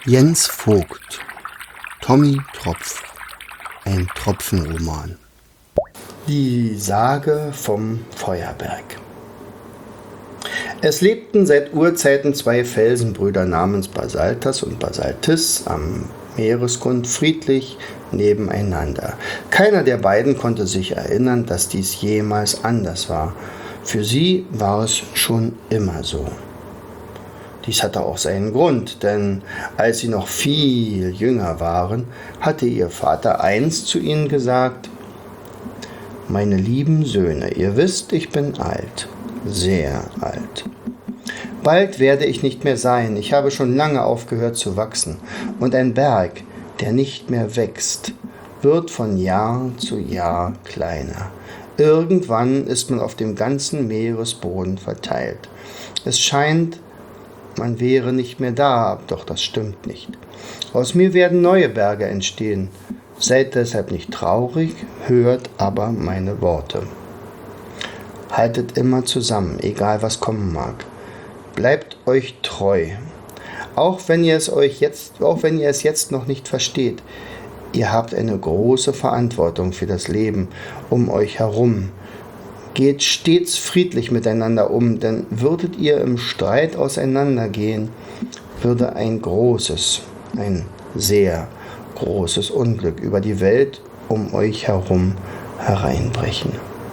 Jens Vogt, Tommy Tropf, ein Tropfenroman. Die Sage vom Feuerberg. Es lebten seit Urzeiten zwei Felsenbrüder namens Basaltas und Basaltis am Meeresgrund friedlich nebeneinander. Keiner der beiden konnte sich erinnern, dass dies jemals anders war. Für sie war es schon immer so. Dies hatte auch seinen Grund, denn als sie noch viel jünger waren, hatte ihr Vater einst zu ihnen gesagt: Meine lieben Söhne, ihr wisst, ich bin alt, sehr alt. Bald werde ich nicht mehr sein, ich habe schon lange aufgehört zu wachsen, und ein Berg, der nicht mehr wächst, wird von Jahr zu Jahr kleiner. Irgendwann ist man auf dem ganzen Meeresboden verteilt. Es scheint, man wäre nicht mehr da, doch das stimmt nicht. Aus mir werden neue Berge entstehen. Seid deshalb nicht traurig, hört aber meine Worte. Haltet immer zusammen, egal was kommen mag. Bleibt euch treu. Auch wenn ihr es jetzt noch nicht versteht. Ihr habt eine große Verantwortung für das Leben um euch herum. Geht stets friedlich miteinander um, denn würdet ihr im Streit auseinandergehen, würde ein sehr großes Unglück über die Welt um euch herum hereinbrechen.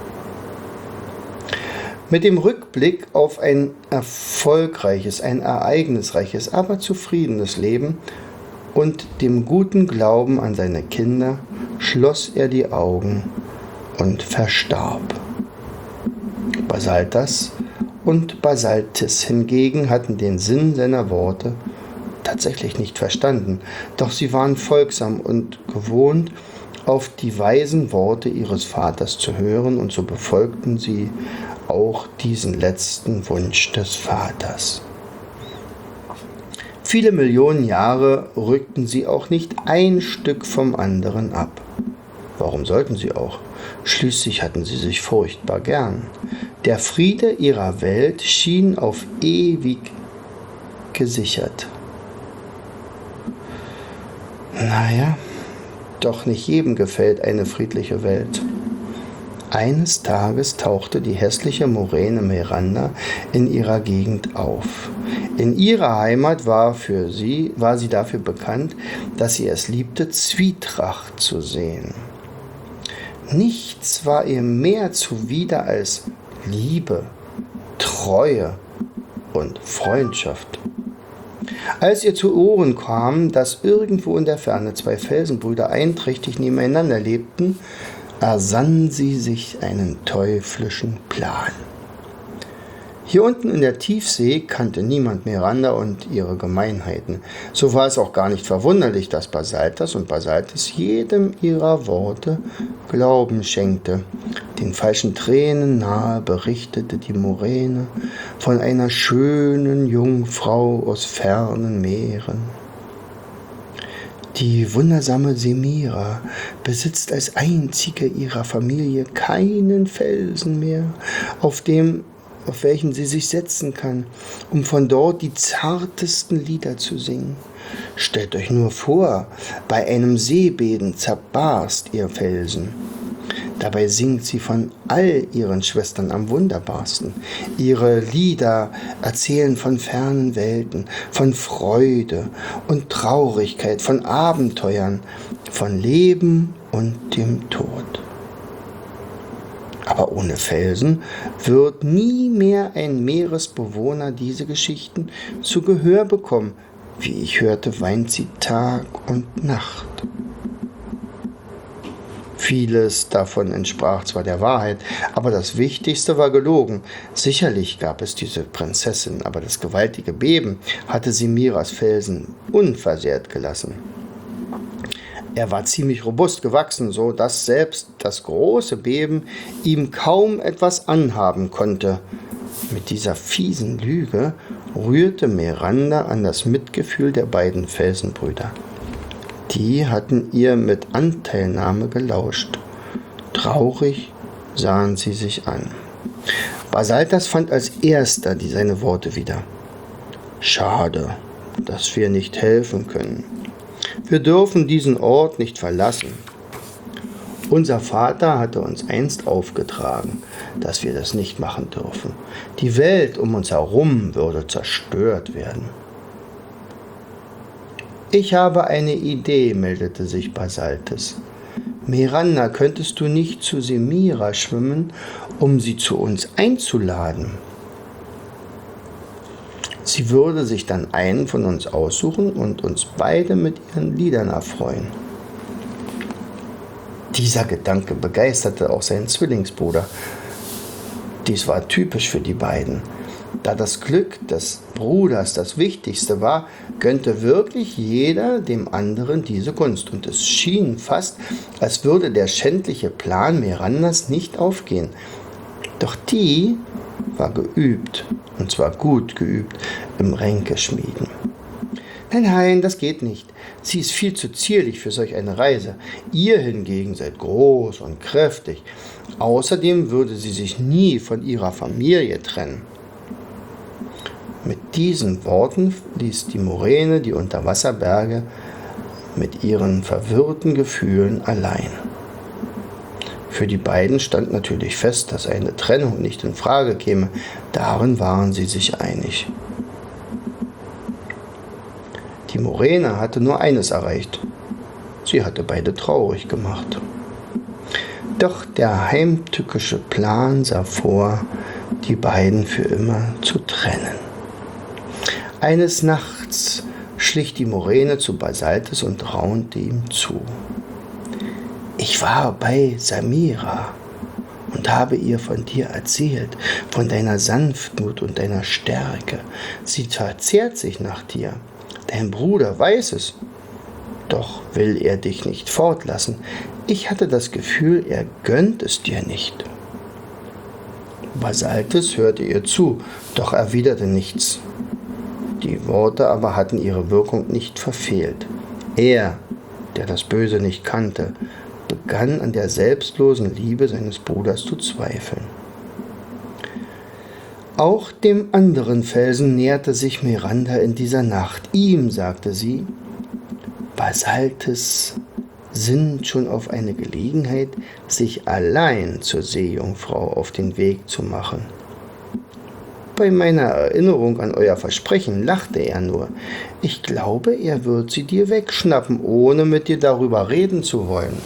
Mit dem Rückblick auf ein erfolgreiches, ein ereignisreiches, aber zufriedenes Leben und dem guten Glauben an seine Kinder schloss er die Augen und verstarb. Basaltas und Basaltis hingegen hatten den Sinn seiner Worte tatsächlich nicht verstanden, doch sie waren folgsam und gewohnt, auf die weisen Worte ihres Vaters zu hören, und so befolgten sie auch diesen letzten Wunsch des Vaters. Viele Millionen Jahre rückten sie auch nicht ein Stück vom anderen ab. Warum sollten sie auch? Schließlich hatten sie sich furchtbar gern. Der Friede ihrer Welt schien auf ewig gesichert. Naja, doch nicht jedem gefällt eine friedliche Welt. Eines Tages tauchte die hässliche Moräne Miranda in ihrer Gegend auf. In ihrer Heimat war sie dafür bekannt, dass sie es liebte, Zwietracht zu sehen. Nichts war ihr mehr zuwider als Liebe, Treue und Freundschaft. Als ihr zu Ohren kam, dass irgendwo in der Ferne zwei Felsenbrüder einträchtig nebeneinander lebten, ersann sie sich einen teuflischen Plan. Hier unten in der Tiefsee kannte niemand Miranda und ihre Gemeinheiten. So war es auch gar nicht verwunderlich, dass Basaltas und Basaltis jedem ihrer Worte Glauben schenkte. Den falschen Tränen nahe berichtete die Moräne von einer schönen Jungfrau aus fernen Meeren. Die wundersame Semira besitzt als einzige ihrer Familie keinen Felsen mehr, auf welchen sie sich setzen kann, um von dort die zartesten Lieder zu singen. Stellt euch nur vor, bei einem Seebeben zerbarst ihr Felsen. Dabei singt sie von all ihren Schwestern am wunderbarsten. Ihre Lieder erzählen von fernen Welten, von Freude und Traurigkeit, von Abenteuern, von Leben und dem Tod. Aber ohne Felsen wird nie mehr ein Meeresbewohner diese Geschichten zu Gehör bekommen. Wie ich hörte, weint sie Tag und Nacht. Vieles davon entsprach zwar der Wahrheit, aber das Wichtigste war gelogen. Sicherlich gab es diese Prinzessin, aber das gewaltige Beben hatte Semiras Felsen unversehrt gelassen. Er war ziemlich robust gewachsen, so dass selbst das große Beben ihm kaum etwas anhaben konnte. Mit dieser fiesen Lüge rührte Miranda an das Mitgefühl der beiden Felsenbrüder. Die hatten ihr mit Anteilnahme gelauscht. Traurig sahen sie sich an. Basaltas fand als erster seine Worte wieder. Schade, dass wir nicht helfen können. Wir dürfen diesen Ort nicht verlassen. Unser Vater hatte uns einst aufgetragen, dass wir das nicht machen dürfen. Die Welt um uns herum würde zerstört werden. Ich habe eine Idee, meldete sich Basaltis. Miranda, könntest du nicht zu Semira schwimmen, um sie zu uns einzuladen? Sie würde sich dann einen von uns aussuchen und uns beide mit ihren Liedern erfreuen. Dieser Gedanke begeisterte auch seinen Zwillingsbruder. Dies war typisch für die beiden. Da das Glück des Bruders das Wichtigste war, gönnte wirklich jeder dem anderen diese Gunst. Und es schien fast, als würde der schändliche Plan Mirandas nicht aufgehen. Doch die war geübt, und zwar gut geübt, im Ränkeschmieden. Nein, das geht nicht. Sie ist viel zu zierlich für solch eine Reise. Ihr hingegen seid groß und kräftig. Außerdem würde sie sich nie von ihrer Familie trennen. Mit diesen Worten ließ die Moräne die Unterwasserberge mit ihren verwirrten Gefühlen allein. Für die beiden stand natürlich fest, dass eine Trennung nicht in Frage käme. Darin waren sie sich einig. Die Moräne hatte nur eines erreicht. Sie hatte beide traurig gemacht. Doch der heimtückische Plan sah vor, die beiden für immer zu trennen. Eines Nachts schlich die Moräne zu Basaltis und raunte ihm zu. Ich war bei Semira und habe ihr von dir erzählt, von deiner Sanftmut und deiner Stärke. Sie verzehrt sich nach dir. Dein Bruder weiß es, doch will er dich nicht fortlassen. Ich hatte das Gefühl, er gönnt es dir nicht. Basaltis hörte ihr zu, doch erwiderte nichts. Die Worte aber hatten ihre Wirkung nicht verfehlt. Er, der das Böse nicht kannte, begann an der selbstlosen Liebe seines Bruders zu zweifeln. Auch dem anderen Felsen näherte sich Miranda in dieser Nacht. Ihm sagte sie, Basaltis sinnt schon auf eine Gelegenheit, sich allein zur Seejungfrau auf den Weg zu machen. Bei meiner Erinnerung an euer Versprechen lachte er nur. Ich glaube, er wird sie dir wegschnappen, ohne mit dir darüber reden zu wollen.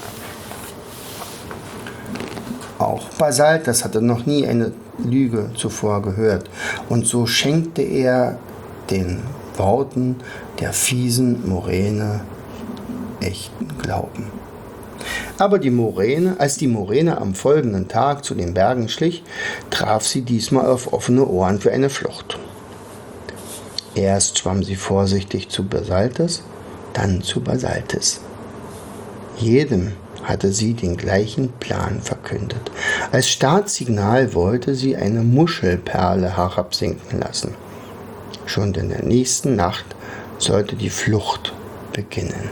Auch Basaltis hatte noch nie eine Lüge zuvor gehört, und so schenkte er den Worten der fiesen Moräne echten Glauben. Aber als die Moräne am folgenden Tag zu den Bergen schlich, traf sie diesmal auf offene Ohren für eine Flucht. Erst schwamm sie vorsichtig zu Basaltis, dann zu Basaltis. Jedem hatte sie den gleichen Plan verkündet. Als Startsignal wollte sie eine Muschelperle herabsinken lassen. Schon in der nächsten Nacht sollte die Flucht beginnen.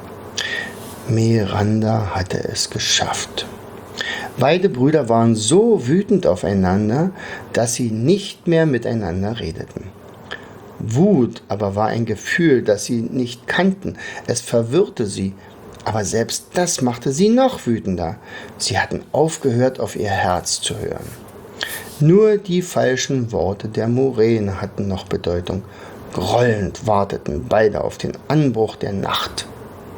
Miranda hatte es geschafft. Beide Brüder waren so wütend aufeinander, dass sie nicht mehr miteinander redeten. Wut aber war ein Gefühl, das sie nicht kannten. Es verwirrte sie, aber selbst das machte sie noch wütender. Sie hatten aufgehört, auf ihr Herz zu hören. Nur die falschen Worte der Moräne hatten noch Bedeutung. Grollend warteten beide auf den Anbruch der Nacht.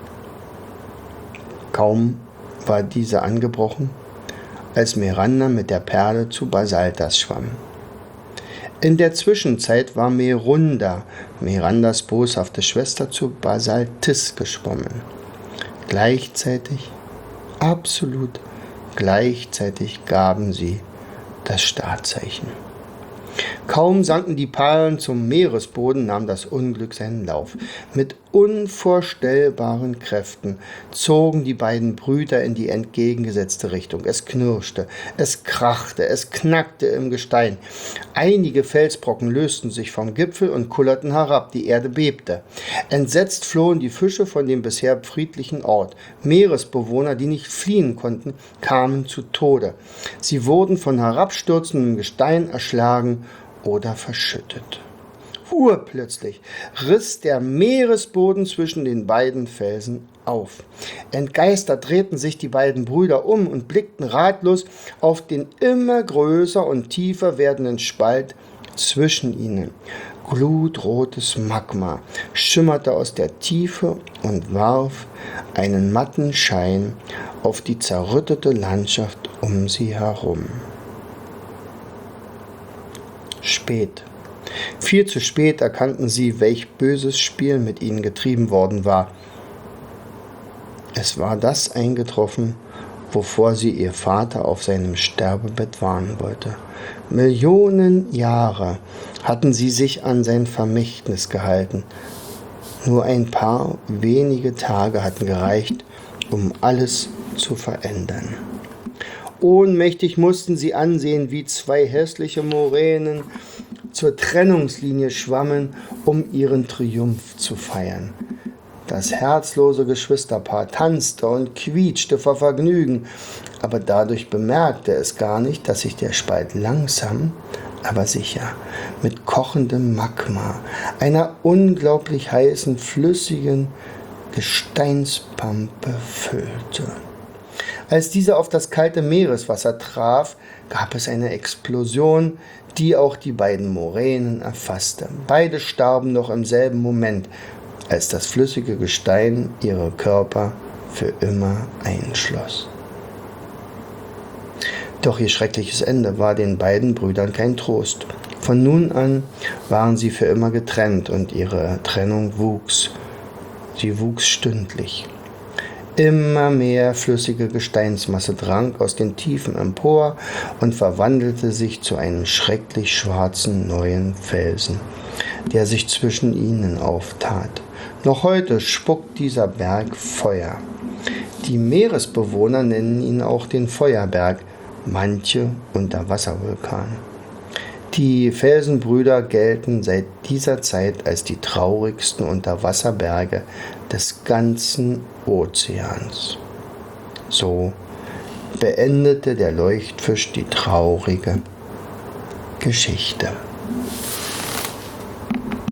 Kaum war diese angebrochen, als Miranda mit der Perle zu Basaltis schwamm. In der Zwischenzeit war Merunda, Mirandas boshafte Schwester, zu Basaltis geschwommen. Gleichzeitig, absolut gleichzeitig gaben sie das Startzeichen. Kaum sanken die Perlen zum Meeresboden, nahm das Unglück seinen Lauf. Mit unvorstellbaren Kräften zogen die beiden Brüder in die entgegengesetzte Richtung. Es knirschte, es krachte, es knackte im Gestein. Einige Felsbrocken lösten sich vom Gipfel und kullerten herab, die Erde bebte. Entsetzt flohen die Fische von dem bisher friedlichen Ort. Meeresbewohner, die nicht fliehen konnten, kamen zu Tode. Sie wurden von herabstürzendem Gestein erschlagen oder verschüttet. Urplötzlich riss der Meeresboden zwischen den beiden Felsen auf. Entgeistert drehten sich die beiden Brüder um und blickten ratlos auf den immer größer und tiefer werdenden Spalt zwischen ihnen. Glutrotes Magma schimmerte aus der Tiefe und warf einen matten Schein auf die zerrüttete Landschaft um sie herum. Spät. Viel zu spät erkannten sie, welch böses Spiel mit ihnen getrieben worden war. Es war das eingetroffen, wovor sie ihr Vater auf seinem Sterbebett warnen wollte. Millionen Jahre hatten sie sich an sein Vermächtnis gehalten. Nur ein paar wenige Tage hatten gereicht, um alles zu verändern. Ohnmächtig mussten sie ansehen, wie zwei hässliche Moränen zur Trennungslinie schwammen, um ihren Triumph zu feiern. Das herzlose Geschwisterpaar tanzte und quietschte vor Vergnügen, aber dadurch bemerkte es gar nicht, dass sich der Spalt langsam, aber sicher mit kochendem Magma, einer unglaublich heißen, flüssigen Gesteinspampe füllte. Als diese auf das kalte Meereswasser traf, gab es eine Explosion, die auch die beiden Moränen erfasste. Beide starben noch im selben Moment, als das flüssige Gestein ihre Körper für immer einschloss. Doch ihr schreckliches Ende war den beiden Brüdern kein Trost. Von nun an waren sie für immer getrennt und ihre Trennung wuchs. Sie wuchs stündlich. Immer mehr flüssige Gesteinsmasse drang aus den Tiefen empor und verwandelte sich zu einem schrecklich schwarzen neuen Felsen, der sich zwischen ihnen auftat. Noch heute spuckt dieser Berg Feuer. Die Meeresbewohner nennen ihn auch den Feuerberg, manche Unterwasservulkan. Die Felsenbrüder gelten seit dieser Zeit als die traurigsten Unterwasserberge des ganzen Ozeans. So beendete der Leuchtfisch die traurige Geschichte.